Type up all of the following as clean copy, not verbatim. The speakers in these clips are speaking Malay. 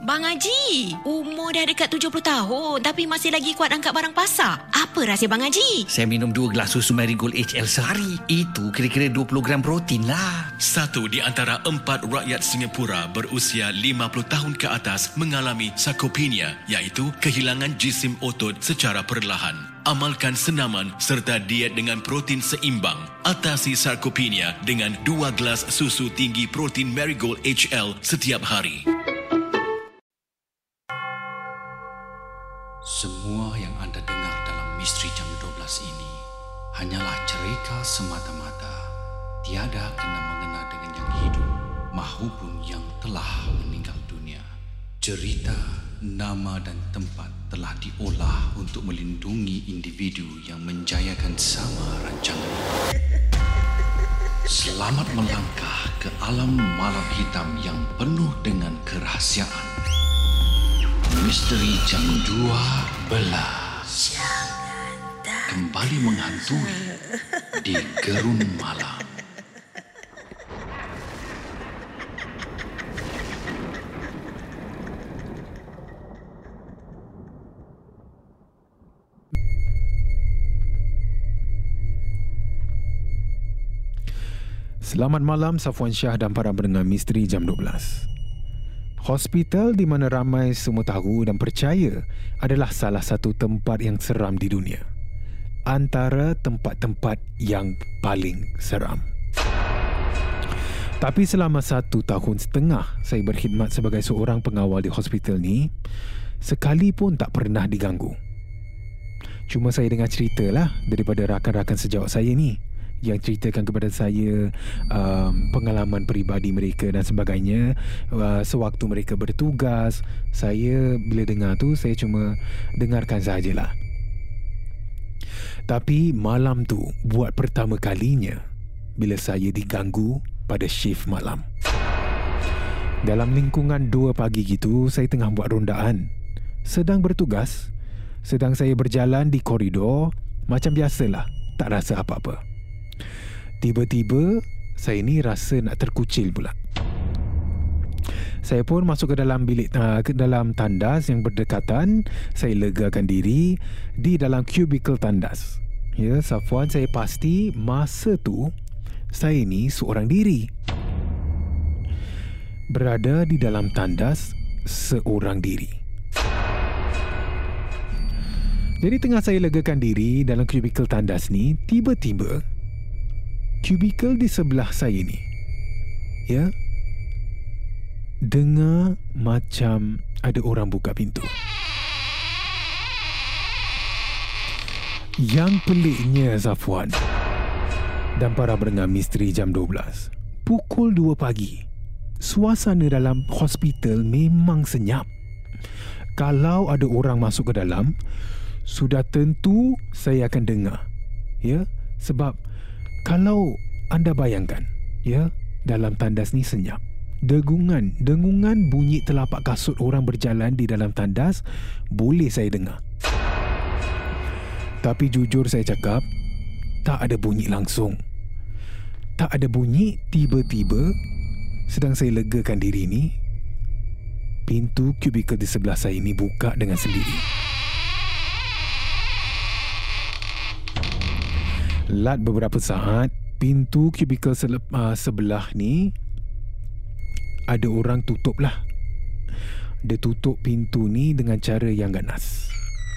Bang Haji, umur dah dekat 70 tahun tapi masih lagi kuat angkat barang pasar. Apa rahsia Bang Haji? Saya minum 2 gelas susu Marigold HL sehari. Itu kira-kira 20 gram protein lah. Satu di antara 4 rakyat Singapura berusia 50 tahun ke atas mengalami sarkopenia, iaitu kehilangan jisim otot secara perlahan. Amalkan senaman serta diet dengan protein seimbang. Atasi sarkopenia dengan 2 gelas susu tinggi protein Marigold HL setiap hari. Semua yang anda dengar dalam Misteri Jam 12 ini hanyalah cerita semata-mata, tiada kena-mengena dengan yang hidup mahupun yang telah meninggal dunia. Cerita, nama dan tempat telah diolah untuk melindungi individu yang menjayakan sama rancangan ini. Selamat melangkah ke alam malam hitam yang penuh dengan kerahsiaan. Misteri Jam 12 kembali menghantui di Gerun Malam. Selamat malam Safwan Shah dan para pendengar Misteri Jam 12. Hospital di mana ramai semua tahu dan percaya adalah salah satu tempat yang seram di dunia. Antara tempat-tempat yang paling seram. Tapi selama 1 tahun setengah saya berkhidmat sebagai seorang pengawal di hospital ni, sekali pun tak pernah diganggu. Cuma saya dengar cerita lah daripada rakan-rakan sejawat saya ni yang ceritakan kepada saya pengalaman peribadi mereka dan sebagainya sewaktu mereka bertugas. Saya bila dengar tu, saya cuma dengarkan sajalah. Tapi malam tu buat pertama kalinya bila saya diganggu pada shift malam. Dalam lingkungan 2 pagi gitu, saya tengah buat rondaan, sedang bertugas, sedang saya berjalan di koridor macam biasalah, tak rasa apa-apa. Tiba-tiba saya ni rasa nak terkucil pula. Saya pun masuk ke dalam bilik, ke dalam tandas yang berdekatan. Saya legakan diri di dalam kubikel tandas. Ya, Safwan, saya pasti masa tu saya ni seorang diri, berada di dalam tandas seorang diri. Jadi tengah saya legakan diri dalam kubikel tandas ni, tiba-tiba kubikel di sebelah saya ni, ya, dengar macam ada orang buka pintu. Yang peliknya, Safwan dan para pendengar Misteri Jam 12, pukul 2 pagi, suasana dalam hospital memang senyap. Kalau ada orang masuk ke dalam, sudah tentu saya akan dengar, ya, sebab kalau anda bayangkan, ya, dalam tandas ni senyap. Dengungan bunyi telapak kasut orang berjalan di dalam tandas boleh saya dengar. Tapi jujur saya cakap, tak ada bunyi langsung. Tak ada bunyi, tiba-tiba sedang saya legakan diri ni, pintu kubikel di sebelah saya ni buka dengan sendiri. Lat beberapa saat, pintu kubikel sebelah ni ada orang tutup lah. Dia tutup pintu ni dengan cara yang ganas.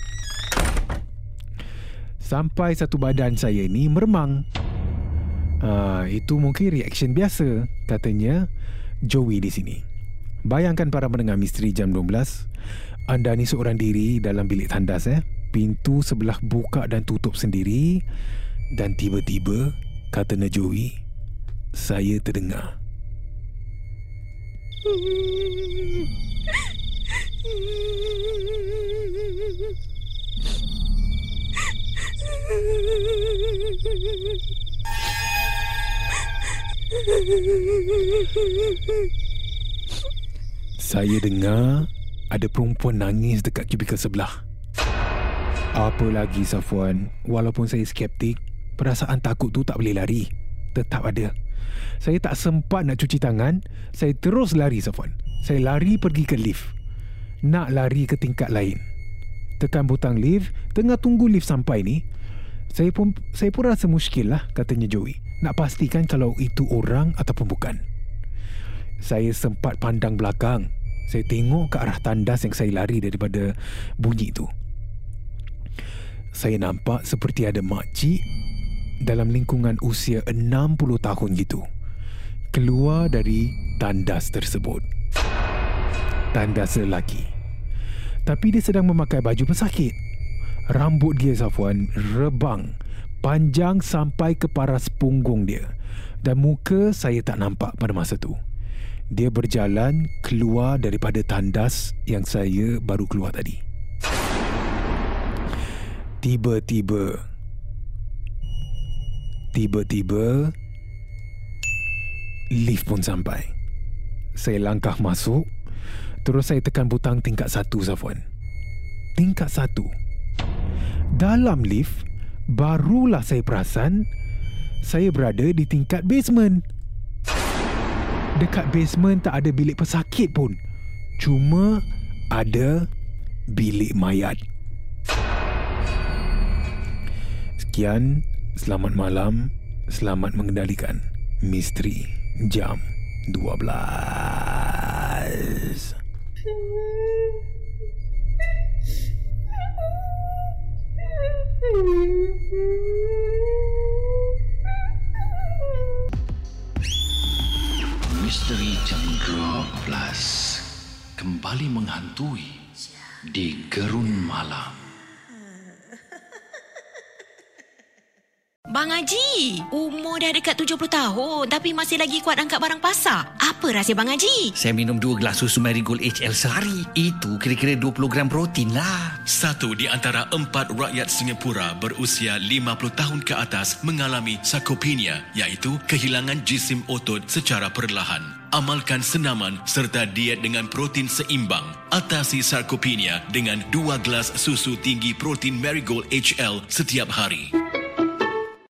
Sampai satu badan saya ni meremang. Itu mungkin reaction biasa, katanya Joey di sini. Bayangkan para pendengar Misteri Jam 12, anda ni seorang diri dalam bilik tandas, pintu sebelah buka dan tutup sendiri. Dan tiba-tiba, kata Joey, saya terdengar. Saya dengar ada perempuan nangis dekat kubikel sebelah. Apa lagi, Safwan, walaupun saya skeptik, perasaan takut tu tak boleh lari, tetap ada. Saya tak sempat nak cuci tangan, saya terus lari, Safwan. Saya lari pergi ke lift. nak lari ke tingkat lain. Tekan butang lift, tengah tunggu lift sampai ni, saya pun rasa muskil lah, katanya Joey, nak pastikan kalau itu orang ataupun bukan. Saya sempat pandang belakang. Saya tengok ke arah tandas yang saya lari daripada bunyi tu. Saya nampak seperti ada makcik dalam lingkungan usia 60 tahun gitu keluar dari tandas tersebut. Tandas lelaki. Tapi dia sedang memakai baju pesakit. Rambut dia, Safwan, rebang, panjang sampai ke paras punggung dia. Dan muka saya tak nampak pada masa tu. Dia berjalan keluar daripada tandas yang saya baru keluar tadi. Tiba-tiba lift pun sampai. Saya langkah masuk. Terus saya tekan butang tingkat 1, Safwan. Tingkat 1. Dalam lift, barulah saya perasan saya berada di tingkat basement. Dekat basement tak ada bilik pesakit pun. Cuma ada bilik mayat. Sekian, selamat malam, selamat mengendalikan Misteri Jam 12. Misteri Jam 12 kembali menghantui di Gerun Malam. Bang Haji, umur dah dekat 70 tahun tapi masih lagi kuat angkat barang pasar. Apa rahsia Bang Haji? Saya minum 2 gelas susu Marigold HL sehari. Itu kira-kira 20 gram protein lah. 1 di antara 4 rakyat Singapura berusia 50 tahun ke atas mengalami sarkopenia, iaitu kehilangan jisim otot secara perlahan. Amalkan senaman serta diet dengan protein seimbang. Atasi sarkopenia dengan 2 gelas susu tinggi protein Marigold HL setiap hari.